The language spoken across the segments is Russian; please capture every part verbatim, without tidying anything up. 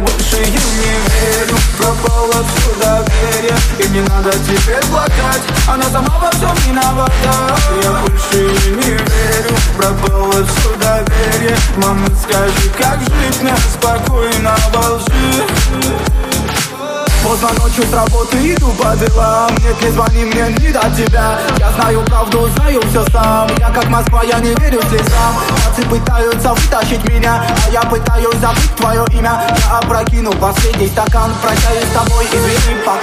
больше ей не верю, пропало все доверие, и не надо теперь плакать, она сама во всем виновата. Я больше ей не верю, пропало все доверие. Мама, скажи, как жить мне спокойно во лжи? Поздно ночью с работы иду по делам, нет, не звони мне, не до тебя. Я знаю правду, знаю все сам. Я как Москва, я не верю слезам. Пацы пытаются вытащить меня, а я пытаюсь забыть твое имя. Я опрокину последний стакан, прощаюсь с тобой, извини, пока.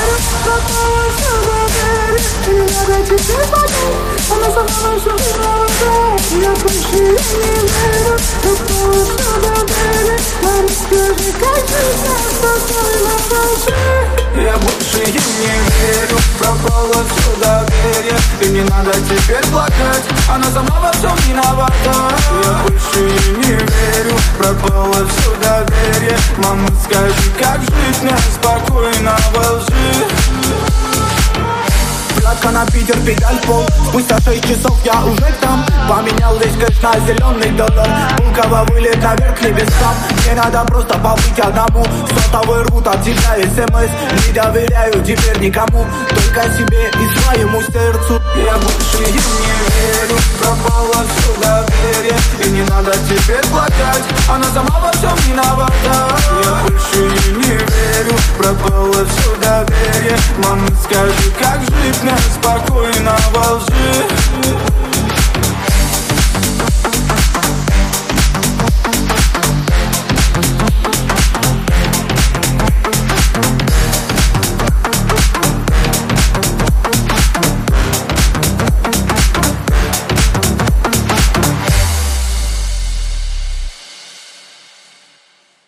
Она сама все виновата. Я больше ей не верю, пропало все доверие. Мама, скажи, как жить мне спокойно во лжи? Я больше ей не верю, пропало все доверие, и не надо теперь плакать, она сама во всем виновата. Я больше ей не верю, пропало все доверие. Мама, скажи, как жить мне спокойно во лжи? Платка на Питер, педаль пол. Спустя шесть часов я уже там. Поменял весь кэш на зеленый доллар. Булкова вылет наверх небесам. Мне надо просто побыть одному. Сотовый рвут от тебя смс. Не доверяю теперь никому, только себе и своему сердцу. Я больше ей не верю, пропало все доверие, и не надо теперь плакать, она сама во всем виновата.